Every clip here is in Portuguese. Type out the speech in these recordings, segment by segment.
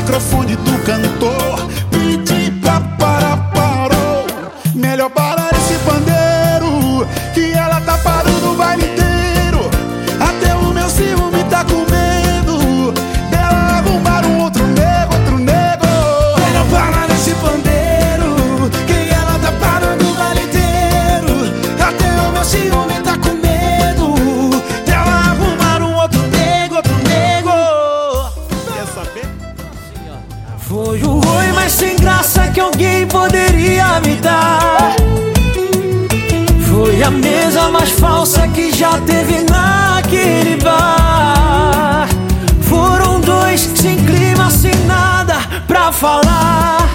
microfone do cantor. Pedi pra parar, parou. Melhor parar esse pandeiro, que ela tá parando o baile inteiro. Até o meu ciúme tá com medo dela arrumar um outro nego, outro nego. Melhor parar esse pandeiro, que ela tá parando o baile inteiro. Até o meu ciúme tá com medo dela arrumar um outro nego, outro nego. Quer saber? Foi o ruim, mas sem graça que alguém poderia me dar. Foi a mesa mais falsa que já teve naquele bar. Foram dois sem clima, sem nada pra falar.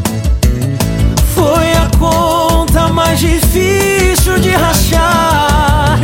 Foi a conta mais difícil de rachar.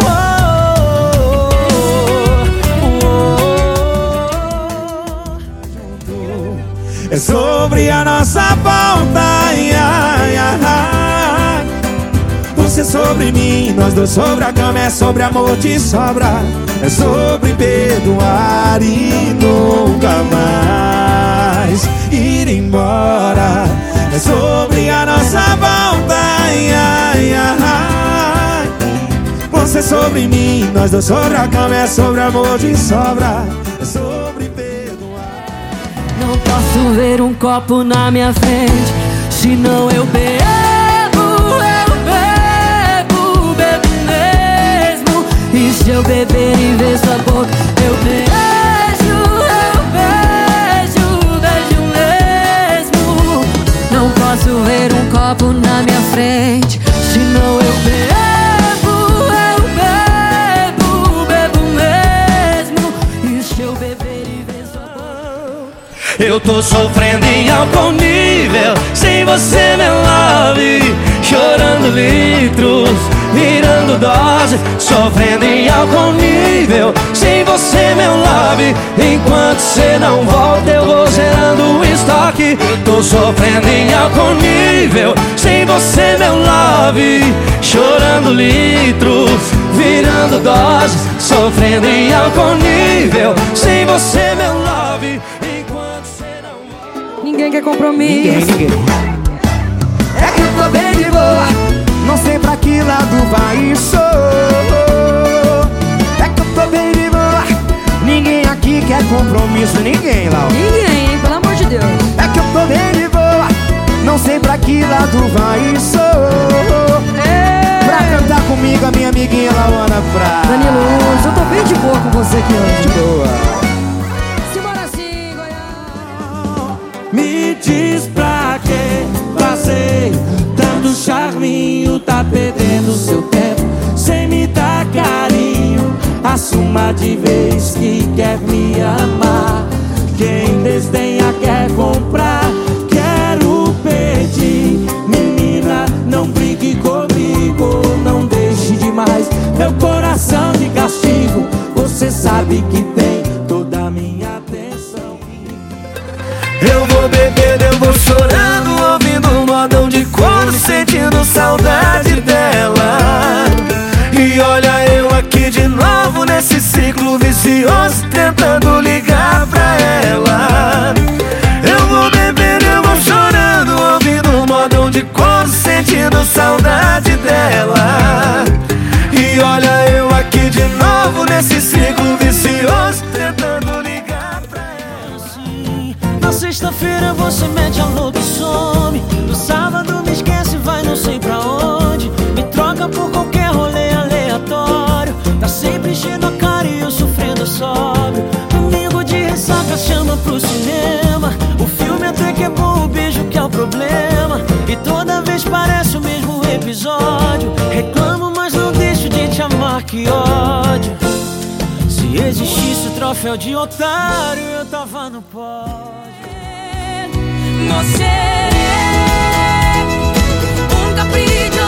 É sobre a nossa volta, ai, ai, ai. Você sobre mim, nós dois sobre a cama. É sobre amor de sobra. É sobre perdoar e nunca mais ir embora. É sobre a nossa volta, ai, ai, ai. Você sobre mim, nós dois sobre a cama. É sobre amor de sobra. É sobre perdoar. Não posso ver um copo na minha frente, senão eu bebo, bebo mesmo. E se eu beber e ver sua boca, eu beijo, beijo mesmo. Não posso ver um copo na minha frente, senão eu bebo mesmo. E se eu beber e ver sua boca, eu tô sofrendo em álcool nível, sem você, meu love. Chorando litros, virando dose. Sofrendo em álcool nível, sem você, meu love. Enquanto você não volta, eu vou zerando o estoque. Tô sofrendo em álcool nível, sem você, meu love. Chorando litros, virando dose. Sofrendo em álcool nível, sem você, meu love. ninguém quer compromisso. Ninguém. É que eu tô bem de boa, não sei pra que lado vai isso. É que eu tô bem de boa, ninguém aqui quer compromisso. Ninguém, Lau. Ninguém, pelo amor de Deus. É que eu tô bem de boa, não sei pra que lado vai isso. Pra cantar comigo a minha amiguinha Lauana Prata. Danilo, eu tô bem de boa com você aqui hoje. De boa. Simbora assim, Goiás. Me diz pra que passei tanto charminho, tá perdendo seu tempo sem me dar carinho. Assuma de vez que quer me amar. Quem desdenha quer comprar. Quero pedir, menina, não brinque comigo, não deixe demais meu coração de castigo. Você sabe que tem toda a minha atenção. Eu vou bebendo, eu vou chorando, ouvindo um modão de corno, sentindo saudade dela. E olha eu aqui de novo nesse ciclo vicioso, tentando ligar pra ela. Eu vou bebendo, eu vou chorando, ouvindo um modão de corno, sentindo saudade dela. E olha eu aqui de novo nesse ciclo vicioso, tentando ligar pra ela. Na sexta-feira você mete a louca e some. No sábado me esquece e vai não sei pra onde. Me troca por qualquer rolê aleatório. Tá sempre enchendo a cara e eu sofrendo sóbrio. Domingo de ressaca chama pro cinema. O filme até que é bom, o beijo que é o problema. E toda vez parece o mesmo episódio. Reclamo, mas não deixo de te amar, que ódio. Se existisse o troféu de otário, eu tava no pódio. No seré un capricho